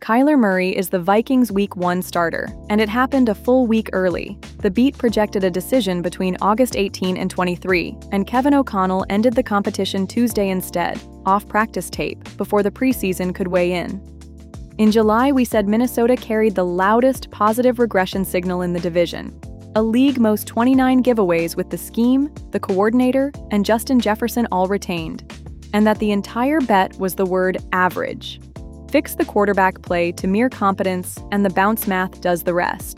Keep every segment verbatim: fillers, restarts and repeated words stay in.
Kyler Murray is the Vikings' Week one starter, and it happened a full week early. The beat projected a decision between August eighteenth and twenty-three, and Kevin O'Connell ended the competition Tuesday instead, off practice tape, before the preseason could weigh in. In July, we said Minnesota carried the loudest positive regression signal in the division. A league most twenty-nine giveaways with the scheme, the coordinator, and Justin Jefferson all retained. And that the entire bet was the word average. Fix the quarterback play to mere competence, and the bounce math does the rest.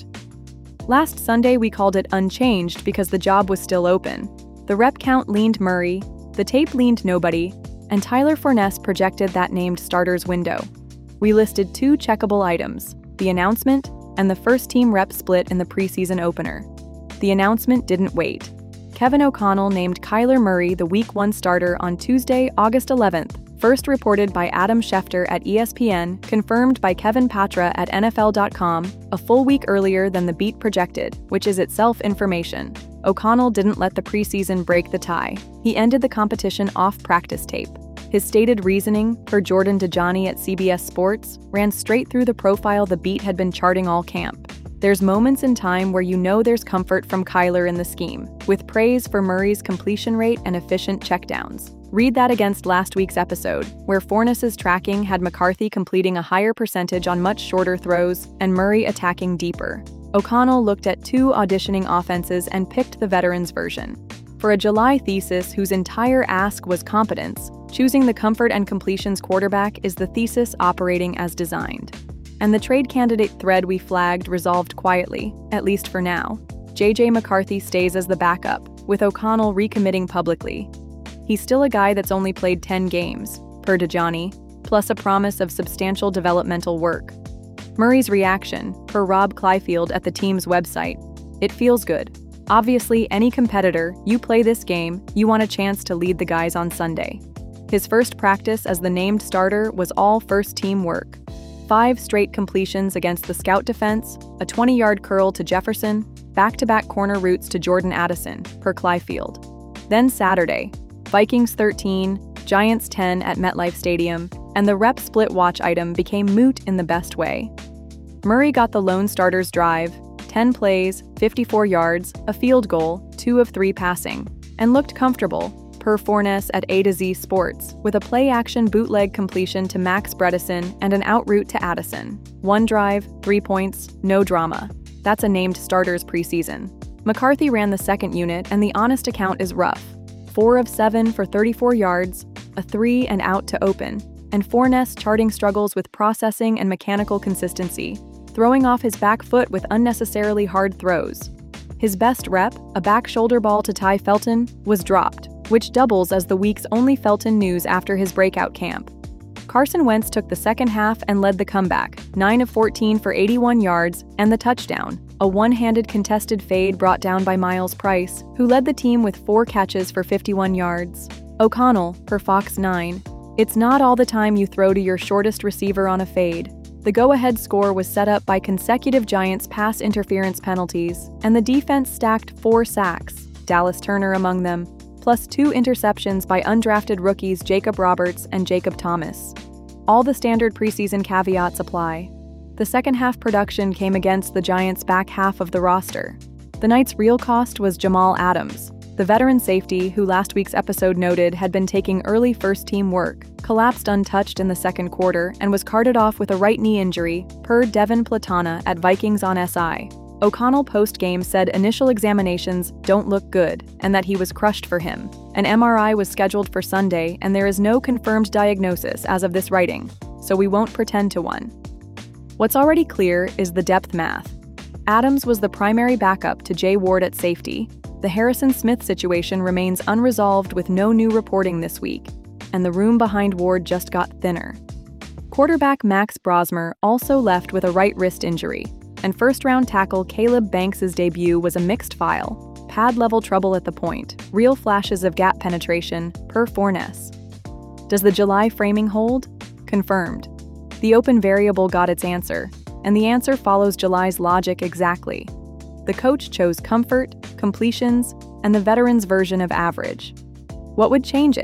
Last Sunday, we called it unchanged because the job was still open. The rep count leaned Murray, the tape leaned nobody, and Tyler Forness projected that named starter's window. We listed two checkable items, the announcement and the first-team rep split in the preseason opener. The announcement didn't wait. Kevin O'Connell named Kyler Murray the Week one starter on Tuesday, August eleventh, first reported by Adam Schefter at E S P N, confirmed by Kevin Patra at N F L dot com, a full week earlier than the beat projected, which is itself information. O'Connell didn't let the preseason break the tie. He ended the competition off practice tape. His stated reasoning, per Jordan Dajani at C B S Sports, ran straight through the profile the beat had been charting all camp. There's moments in time where you know there's comfort from Kyler in the scheme, with praise for Murray's completion rate and efficient checkdowns. Read that against last week's episode, where Forness's tracking had McCarthy completing a higher percentage on much shorter throws and Murray attacking deeper. O'Connell looked at two auditioning offenses and picked the veterans version. For a July thesis whose entire ask was competence, choosing the comfort and completions quarterback is the thesis operating as designed. And the trade candidate thread we flagged resolved quietly, at least for now. J J McCarthy stays as the backup, with O'Connell recommitting publicly. He's still a guy that's only played ten games, per Dajani, plus a promise of substantial developmental work. Murray's reaction, per Rob Clyfield at the team's website, it feels good. Obviously, any competitor, you play this game, you want a chance to lead the guys on Sunday. His first practice as the named starter was all first-team work. Five straight completions against the scout defense, a twenty-yard curl to Jefferson, back-to-back corner routes to Jordan Addison, per Clyfield. Then Saturday, Vikings thirteen, Giants ten at MetLife Stadium, and the rep split watch item became moot in the best way. Murray got the lone starter's drive, ten plays, fifty-four yards, a field goal, two of three passing, and looked comfortable, per Forness at A to Z Sports, with a play-action bootleg completion to Max Bredesen and an out route to Addison. One drive, three points, no drama. That's a named starter's preseason. McCarthy ran the second unit, and the honest account is rough. Four of seven for thirty-four yards, a three and out to open, and Forness charting struggles with processing and mechanical consistency, throwing off his back foot with unnecessarily hard throws. His best rep, a back shoulder ball to Ty Felton, was dropped, which doubles as the week's only Felton news after his breakout camp. Carson Wentz took the second half and led the comeback, nine of fourteen for eighty-one yards and the touchdown, a one-handed contested fade brought down by Miles Price, who led the team with four catches for fifty-one yards. O'Connell, per Fox nine, it's not all the time you throw to your shortest receiver on a fade. The go-ahead score was set up by consecutive Giants pass interference penalties, and the defense stacked four sacks, Dallas Turner among them, plus two interceptions by undrafted rookies Jacob Roberts and Jacob Thomas. All the standard preseason caveats apply. The second half production came against the Giants' back half of the roster. The night's real cost was Jamal Adams, the veteran safety who last week's episode noted had been taking early first-team work, collapsed untouched in the second quarter and was carted off with a right knee injury, per Devin Platana at Vikings on S I. O'Connell post-game said initial examinations don't look good and that he was crushed for him. An M R I was scheduled for Sunday and there is no confirmed diagnosis as of this writing, so we won't pretend to one. What's already clear is the depth math. Adams was the primary backup to Jay Ward at safety. The Harrison Smith situation remains unresolved with no new reporting this week, and the room behind Ward just got thinner. Quarterback Max Brosmer also left with a right wrist injury, and first-round tackle Caleb Banks' debut was a mixed file, pad-level trouble at the point, real flashes of gap penetration, per Forness. Does the July framing hold? Confirmed. The open variable got its answer, and the answer follows July's logic exactly. The coach chose comfort, completions, and the veteran's version of average. What would change it?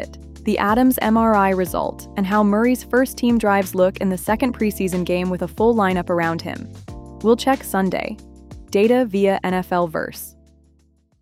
the Adams M R I result, and how Murray's first-team drives look in the second preseason game with a full lineup around him. We'll check Sunday. Data via N F L Verse.